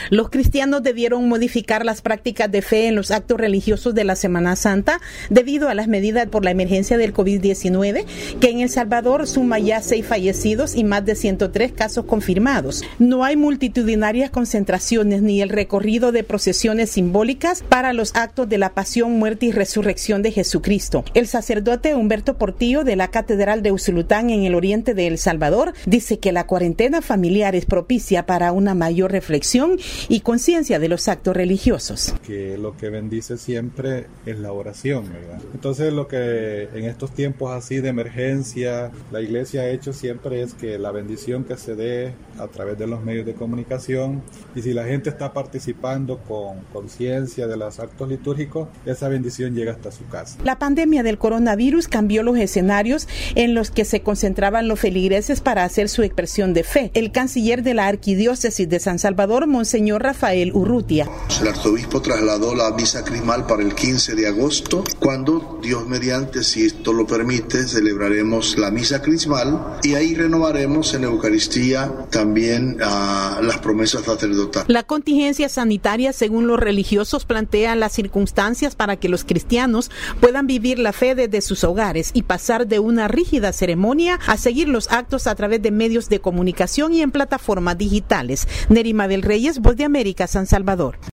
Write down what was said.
Los cristianos debieron modificar las prácticas de fe en los actos religiosos de la Semana Santa debido a las medidas por la emergencia del COVID-19, que en El Salvador suma ya 6 fallecidos y más de 103 casos confirmados. No hay multitudinarias concentraciones ni el recorrido de procesiones simbólicas para los actos de la pasión, muerte y resurrección de Jesucristo. El sacerdote Humberto Portillo de la Catedral de Usulután en el oriente de El Salvador dice que la cuarentena familiar es propicia para una mayor reflexión y conciencia de los actos religiosos. Que lo que bendice siempre es la oración, ¿verdad? Entonces lo que en estos tiempos así de emergencia la Iglesia ha hecho siempre es que la bendición que se dé a través de los medios de comunicación, y si la gente está participando con conciencia de los actos litúrgicos, esa bendición llega hasta su casa. La pandemia del coronavirus cambió los escenarios en los que se concentraban los feligreses para hacer su expresión de fe. El canciller de la Arquidiócesis de San Salvador, Monseñor Rafael Urrutia. El arzobispo trasladó la misa crismal para el 15 de agosto, cuando Dios mediante, si esto lo permite, celebraremos la misa crismal y ahí renovaremos en Eucaristía también las promesas sacerdotales. La contingencia sanitaria, según los religiosos, plantea las circunstancias para que los cristianos puedan vivir la fe desde sus hogares y pasar de una rígida ceremonia a seguir los actos a través de medios de comunicación y en plataformas digitales. Nerima del Reyes, Voz de América, San Salvador.